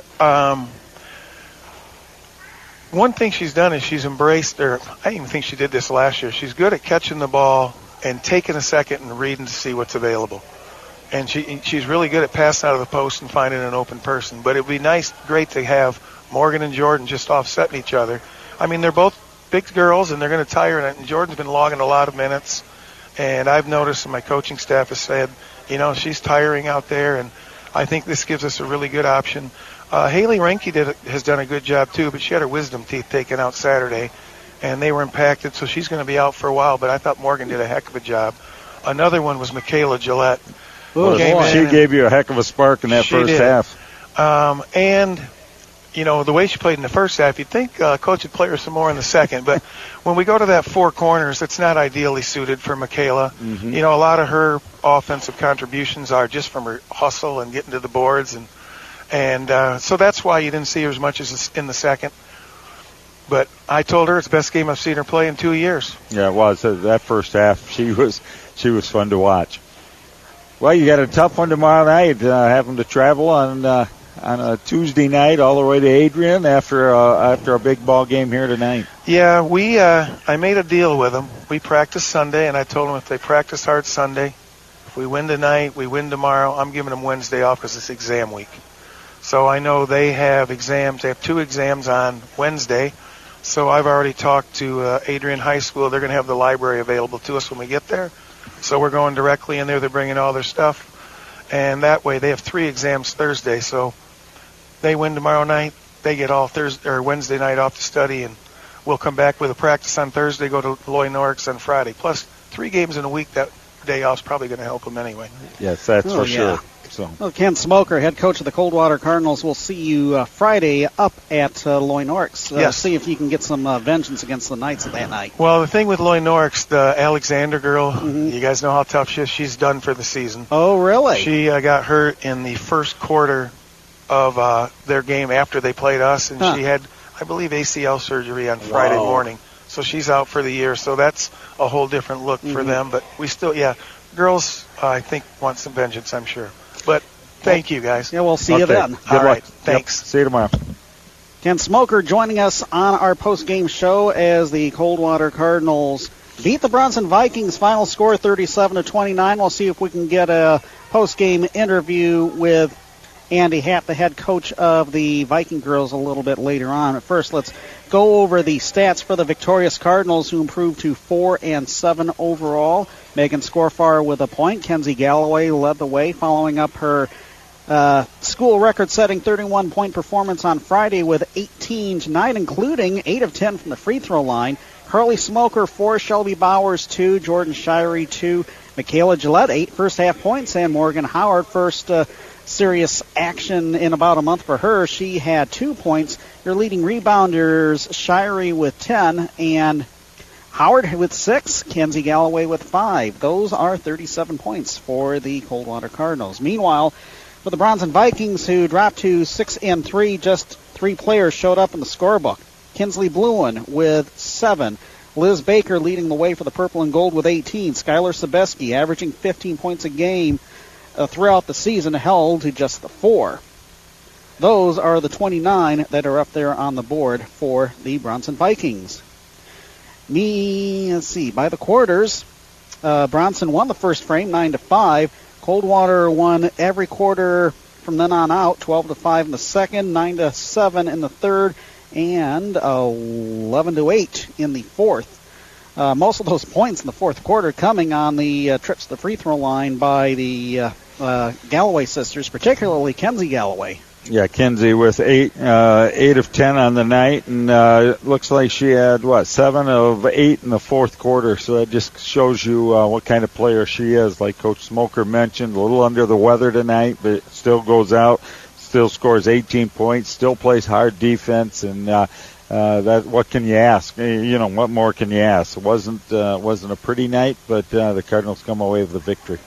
One thing she's done is she's embraced, or I even think she did this last year, she's good at catching the ball and taking a second and reading to see what's available. And she's really good at passing out of the post and finding an open person. But it would be great to have Morgan and Jordan just offsetting each other. I mean, they're both big girls, and they're going to tire, and Jordan's been logging a lot of minutes. And I've noticed, and my coaching staff has said, she's tiring out there, and I think this gives us a really good option. Haley Reinke has done a good job, too, but she had her wisdom teeth taken out Saturday, and they were impacted, so she's going to be out for a while, but I thought Morgan did a heck of a job. Another one was Michaela Gillette. She gave you a heck of a spark in that first half. And, the way she played in the first half, you'd think Coach would play her some more in the second, but when we go to that four corners, it's not ideally suited for Michaela. Mm-hmm. A lot of her offensive contributions are just from her hustle and getting to the boards, and so that's why you didn't see her as much as in the second. But I told her it's the best game I've seen her play in 2 years. Yeah, it was. That first half, she was fun to watch. Well, you got a tough one tomorrow night, having to travel on a Tuesday night all the way to Adrian after a big ball game here tonight. Yeah, I made a deal with them. We practice Sunday, and I told them if they practice hard Sunday, if we win tonight, we win tomorrow, I'm giving them Wednesday off because it's exam week. So I know they have exams. They have 2 exams on Wednesday. So I've already talked to Adrian High School. They're going to have the library available to us when we get there. So we're going directly in there. They're bringing all their stuff. And that way they have 3 exams Thursday. So they win tomorrow night. They get all Thursday or Wednesday night off to study. And we'll come back with a practice on Thursday, go to Loy Norix on Friday. Plus 3 games in a week, that day off is probably going to help them anyway. Yes, that's for sure. So. Well, Ken Smoker, head coach of the Coldwater Cardinals, will see you Friday up at Loy Norix. Yes. See if you can get some vengeance against the Knights that night. Well, the thing with Loy Norix, the Alexander girl, you guys know how tough she is. She's done for the season. Oh, really? She got hurt in the first quarter of their game after they played us, and she had, I believe, ACL surgery on Friday morning. So she's out for the year. So that's a whole different look for them. But we still, girls, I think, want some vengeance, I'm sure. But thank you, guys. Yeah, we'll see you then. Good luck. Right, thanks. Yep. See you tomorrow. Ken Smoker joining us on our post-game show as the Coldwater Cardinals beat the Bronson Vikings. Final score 37-29. We'll see if we can get a post-game interview with Andy Happ, the head coach of the Viking girls, a little bit later on. But first, let's go over the stats for the victorious Cardinals, who improved to 4-7 overall. Megan Scorfar with a point. Kenzie Galloway led the way, following up her school record-setting 31-point performance on Friday with 18 tonight, including 8 of 10 from the free throw line. Carly Smoker, 4. Shelby Bowers, 2. Jordan Shirey, 2. Michaela Gillette, 8 first-half points. And Morgan Howard, first serious action in about a month for her. She had 2 points. Your leading rebounders, Shirey with 10, and Howard with 6, Kenzie Galloway with 5. Those are 37 points for the Coldwater Cardinals. Meanwhile, for the Bronson Vikings, who dropped to 6-3, just 3 players showed up in the scorebook. Kinsley Bluin with 7. Liz Baker leading the way for the Purple and Gold with 18. Skylar Sebeski averaging 15 points a game throughout the season, held to just the 4. Those are the 29 that are up there on the board for the Bronson Vikings. Let's see, by the quarters, Bronson won the first frame 9-5. Coldwater won every quarter from then on out, 12-5 in the second, 9-7 in the third, and 11-8 in the fourth. Most of those points in the fourth quarter coming on the trips to the free throw line by the Galloway sisters, particularly Kenzie Galloway. Yeah, Kenzie with 8 of 10 on the night, and looks like she had 7 of 8 in the fourth quarter. So that just shows you what kind of player she is. Like Coach Smoker mentioned, a little under the weather tonight, but still goes out, still scores 18 points, still plays hard defense, and that what can you ask? What more can you ask? It wasn't a pretty night, but the Cardinals come away with the victory.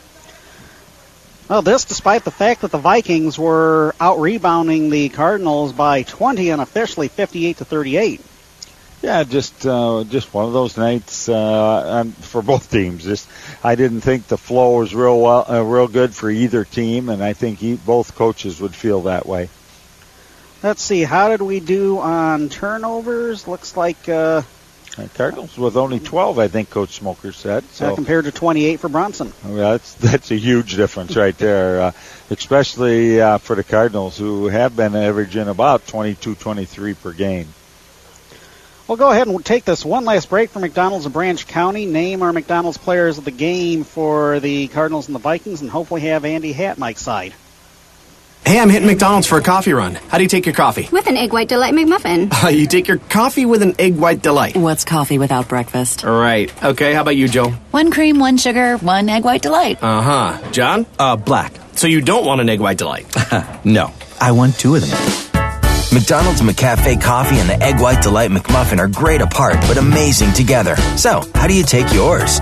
Well, this despite the fact that the Vikings were out-rebounding the Cardinals by 20 and officially 58-38. Yeah, just one of those nights for both teams. I didn't think the flow was real good for either team, and I think both coaches would feel that way. Let's see, how did we do on turnovers? Looks like Cardinals with only 12, I think Coach Smoker said. So compared to 28 for Bronson. Well, that's a huge difference right there, especially for the Cardinals, who have been averaging about 22, 23 per game. We'll go ahead and take this one last break for McDonald's of Branch County. Name our McDonald's players of the game for the Cardinals and the Vikings, and hopefully have Andy Hatmike's side. Hey, I'm hitting McDonald's for a coffee run. How do you take your coffee? With an Egg White Delight McMuffin. You take your coffee with an Egg White Delight. What's coffee without breakfast? Right. Okay, how about you, Joe? 1 cream, 1 sugar, 1 Egg White Delight. Uh-huh. John? Black. So you don't want an Egg White Delight? No, I want 2 of them. McDonald's McCafe Coffee and the Egg White Delight McMuffin are great apart, but amazing together. So, how do you take yours?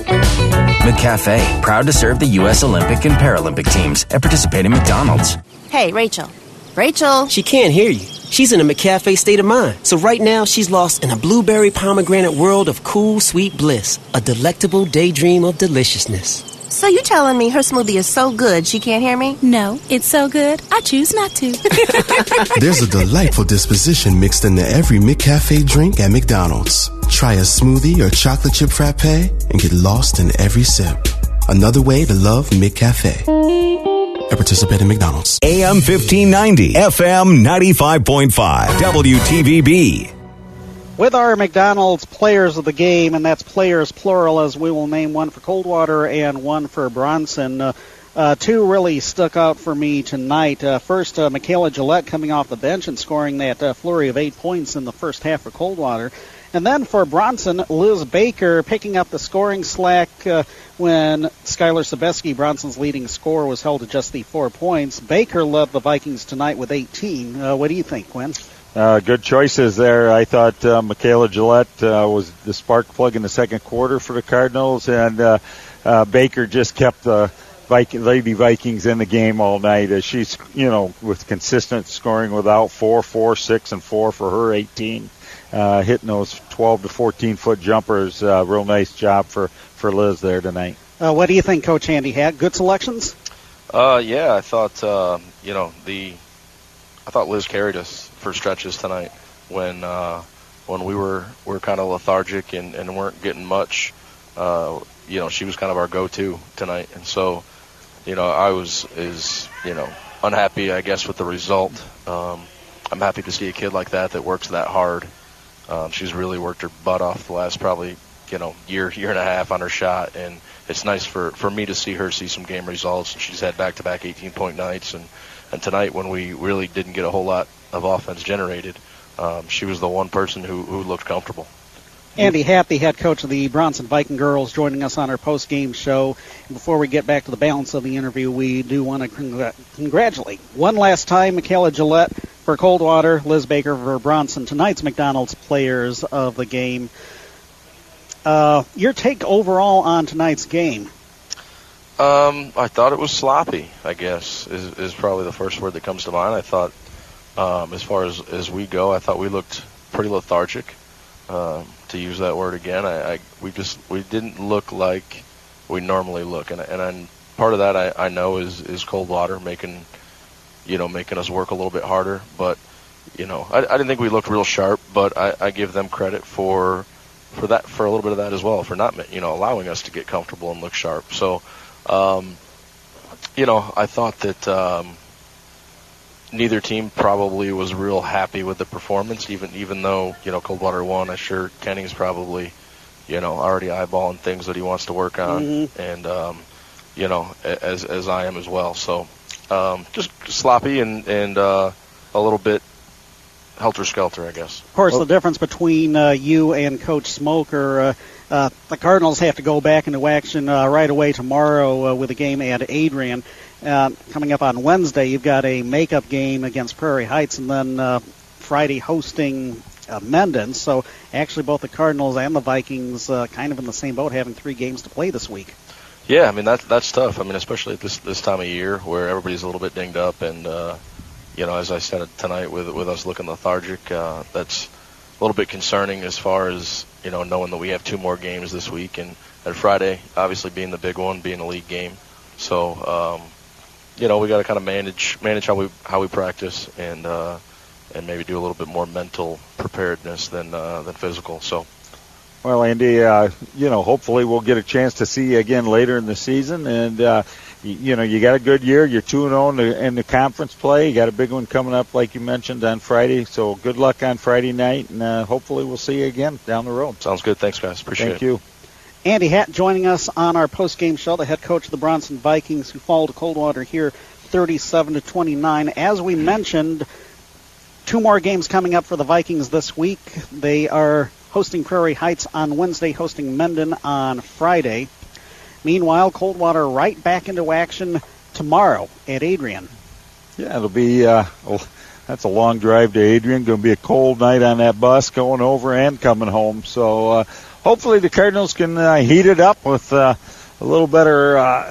McCafe, proud to serve the U.S. Olympic and Paralympic teams at participating McDonald's. Hey, Rachel. Rachel. She can't hear you. She's in a McCafe state of mind. So right now, she's lost in a blueberry pomegranate world of cool, sweet bliss. A delectable daydream of deliciousness. So you telling me her smoothie is so good she can't hear me? No, it's so good, I choose not to. There's a delightful disposition mixed into every McCafe drink at McDonald's. Try a smoothie or chocolate chip frappe and get lost in every sip. Another way to love McCafe. At participating McDonald's. AM 1590, FM 95.5, WTVB. With our McDonald's players of the game, and that's players plural, as we will name one for Coldwater and one for Bronson. 2 really stuck out for me tonight. First, Michaela Gillette coming off the bench and scoring that flurry of 8 points in the first half for Coldwater. And then for Bronson, Liz Baker picking up the scoring slack when Skylar Sobeski, Bronson's leading scorer, was held to just the 4 points. Baker led the Vikings tonight with 18. What do you think, Quinn? Good choices there. I thought Michaela Gillette was the spark plug in the second quarter for the Cardinals, and Baker just kept the Lady Vikings in the game all night. She's, with consistent scoring without 4, 4, 6, and 4 for her 18. Hitting those 12 to 14-foot jumpers. Real nice job for Liz there tonight. What do you think, Coach Andy Hatt? Good selections? Yeah, I thought, I thought Liz carried us for stretches tonight when we were kind of lethargic and weren't getting much. She was kind of our go-to tonight, and so I was unhappy, I guess, with the result. I'm happy to see a kid like that works that hard. She's really worked her butt off the last probably year and a half on her shot, and it's nice for me to see her see some game results. And she's had back-to-back 18-point nights, and tonight when we really didn't get a whole lot of offense generated, she was the one person who looked comfortable. Andy Hatt, the head coach of the Bronson Viking girls, joining us on our post-game show. And before we get back to the balance of the interview, we do want to congratulate one last time Michaela Gillette for Coldwater, Liz Baker for Bronson, tonight's McDonald's players of the game. Your take overall on tonight's game? I thought it was sloppy, I guess, is probably the first word that comes to mind. I thought, as far as we go, I thought we looked pretty lethargic, to use that word again. We didn't look like we normally look, and part of that I know is Coldwater making us work a little bit harder. But I didn't think we looked real sharp, but I give them credit for that, for a little bit of that as well, for not allowing us to get comfortable and look sharp. So I thought that neither team probably was real happy with the performance, even though Coldwater won. I'm sure Kenny's probably already eyeballing things that he wants to work on, and as I am as well. So just sloppy and a little bit helter-skelter, I guess. Of course, the difference between you and Coach Smoker, the Cardinals have to go back into action right away tomorrow with a game at Adrian. Coming up on Wednesday, you've got a makeup game against Prairie Heights, and then Friday hosting Mendon. So actually both the Cardinals and the Vikings kind of in the same boat, having 3 games to play this week. Yeah, I mean, that's tough. I mean, especially at this time of year where everybody's a little bit dinged up, and as I said tonight with us looking lethargic, that's little bit concerning as far as, knowing that we have 2 more games this week, and Friday obviously being the big one, being a league game. So, we got to kind of manage how we practice and maybe do a little bit more mental preparedness than physical. So. Well, Andy, hopefully we'll get a chance to see you again later in the season. And, you got a good year. You're 2-0 in the conference play. You got a big one coming up, like you mentioned, on Friday. So good luck on Friday night, and hopefully we'll see you again down the road. Sounds good. Thanks, guys. Appreciate it. Thank you. Andy Hatt joining us on our post-game show, the head coach of the Bronson Vikings, who fall to Coldwater here 37-29. As we mentioned, 2 more games coming up for the Vikings this week. They are hosting Prairie Heights on Wednesday, hosting Mendon on Friday. Meanwhile, Coldwater right back into action tomorrow at Adrian. Yeah, it'll be that's a long drive to Adrian. Going to be a cold night on that bus going over and coming home. So hopefully the Cardinals can heat it up with a little better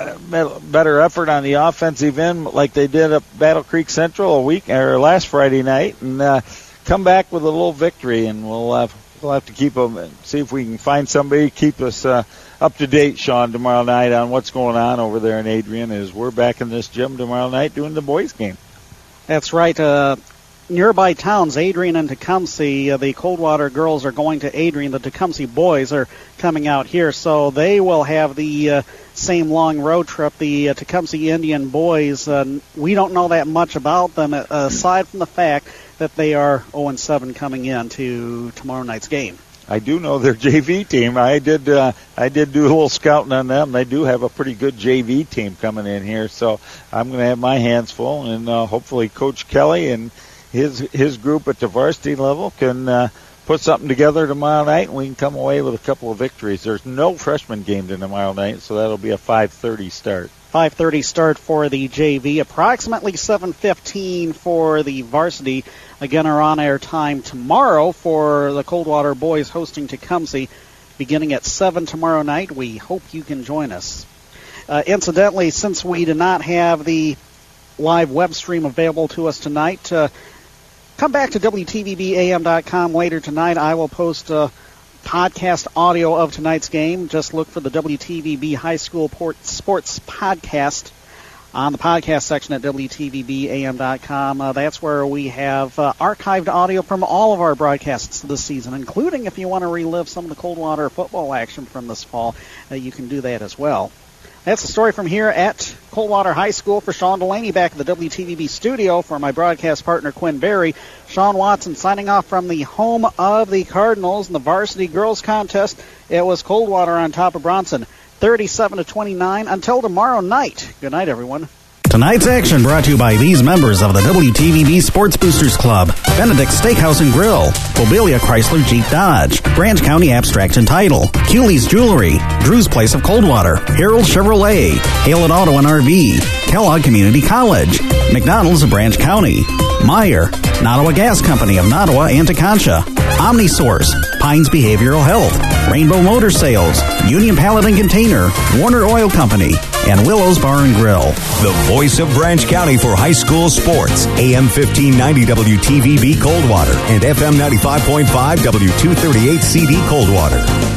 effort on the offensive end, like they did at Battle Creek Central last Friday night, and come back with a little victory. And we'll have to keep them and see if we can find somebody to keep us up to date, Sean, tomorrow night on what's going on over there in Adrian, as we're back in this gym tomorrow night doing the boys game. That's right. Nearby towns, Adrian and Tecumseh, the Coldwater girls are going to Adrian. The Tecumseh boys are coming out here, so they will have the same long road trip. The Tecumseh Indian boys, we don't know that much about them, aside from the fact that they are 0-7 coming into tomorrow night's game. I do know their JV team. I did do a little scouting on them. They do have a pretty good JV team coming in here, so I'm going to have my hands full, and hopefully Coach Kelly and his group at the varsity level can put something together tomorrow night, and we can come away with a couple of victories. There's no freshman game tomorrow night, so that'll be a 5:30 start. 5:30 start for the JV, approximately 7:15 for the varsity. Again, our on-air time tomorrow for the Coldwater boys hosting Tecumseh, beginning at 7 tomorrow night. We hope you can join us. Incidentally, since we do not have the live web stream available to us tonight, come back to WTVBAM.com later tonight. I will post podcast audio of tonight's game. Just look for the WTVB High School Sports Podcast on the podcast section at WTVBAM.com. That's where we have archived audio from all of our broadcasts this season, including if you want to relive some of the Coldwater football action from this fall, you can do that as well. That's the story from here at Coldwater High School. For Sean Delaney back at the WTVB studio, for my broadcast partner Quinn Berry, Sean Watson signing off from the home of the Cardinals in the varsity girls contest. It was Coldwater on top of Bronson, 37-29. Until tomorrow night. Good night, everyone. Tonight's action brought to you by these members of the WTVB Sports Boosters Club: Benedict Steakhouse and Grill, Mobilia Chrysler Jeep Dodge, Branch County Abstract and Title, Cooley's Jewelry, Drew's Place of Coldwater, Harold Chevrolet, Haylett Auto and RV, Kellogg Community College, McDonald's of Branch County, Meyer, Nottawa Gas Company of Nottawa and Tecontia, OmniSource, Pines Behavioral Health, Rainbow Motor Sales, Union Pallet and Container, Warner Oil Company, and Willow's Bar and Grill. The voice of Branch County for high school sports. AM 1590 WTVB Coldwater and FM 95.5 W238 CD Coldwater.